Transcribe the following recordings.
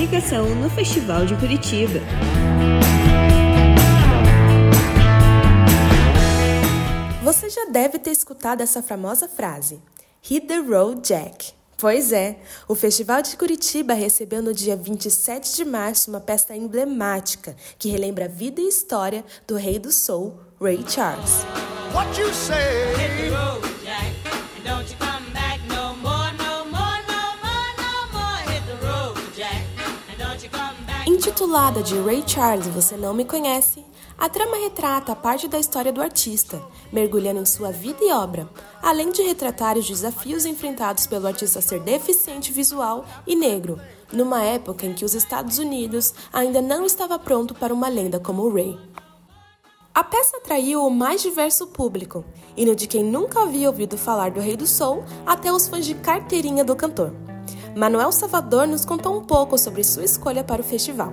Comunicação no Festival de Curitiba. Você já deve ter escutado essa famosa frase, Hit the Road, Jack. Pois é, o Festival de Curitiba recebeu no dia 27 de março uma peça emblemática que relembra a vida e história do rei do soul, Ray Charles. What you say? Hit the road, Jack, and don't you come back no more, no more, no more, no more. Hit the road, Jack, and don't you come back. Intitulada de Ray Charles, Você Não Me Conhece, a trama retrata a parte da história do artista, mergulhando em sua vida e obra, além de retratar os desafios enfrentados pelo artista ser deficiente visual e negro, numa época em que os Estados Unidos ainda não estava pronto para uma lenda como o Ray. A peça atraiu o mais diverso público, indo de quem nunca havia ouvido falar do Rei do Soul até os fãs de carteirinha do cantor. Manuel Salvador nos contou um pouco sobre sua escolha para o festival.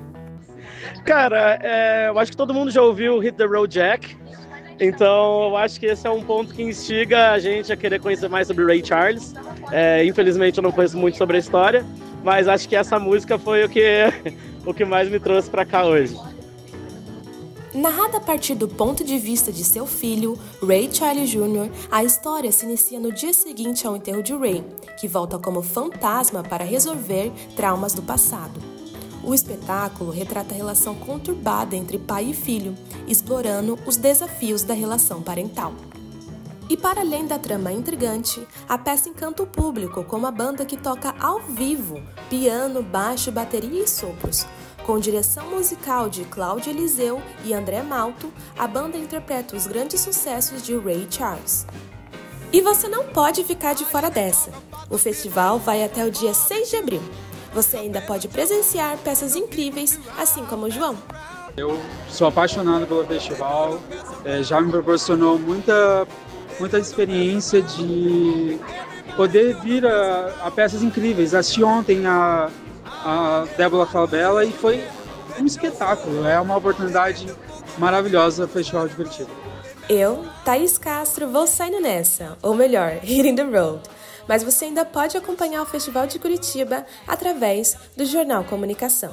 Cara, eu acho que todo mundo já ouviu Hit the Road Jack, então eu acho que esse é um ponto que instiga a gente a querer conhecer mais sobre Ray Charles. Infelizmente eu não conheço muito sobre a história, mas acho que essa música foi o que mais me trouxe para cá hoje. Narrada a partir do ponto de vista de seu filho, Ray Charles Jr., a história se inicia no dia seguinte ao enterro de Ray, que volta como fantasma para resolver traumas do passado. O espetáculo retrata a relação conturbada entre pai e filho, explorando os desafios da relação parental. E para além da trama intrigante, a peça encanta o público com uma banda que toca ao vivo, piano, baixo, bateria e sopros. Com direção musical de Cláudio Eliseu e André Malto, a banda interpreta os grandes sucessos de Ray Charles. E você não pode ficar de fora dessa! O festival vai até o dia 6 de abril. Você ainda pode presenciar peças incríveis, assim como o João. Eu sou apaixonado pelo festival, já me proporcionou muita experiência de poder vir a peças incríveis. Assisti ontem a Débora Falabella e foi um espetáculo, é uma oportunidade maravilhosa do Festival de Curitiba. Eu, Thaís Castro, vou saindo nessa, ou melhor, hitting the road. Mas você ainda pode acompanhar o Festival de Curitiba através do Jornal Comunicação.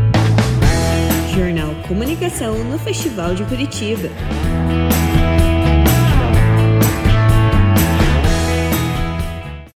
Jornal Comunicação no Festival de Curitiba.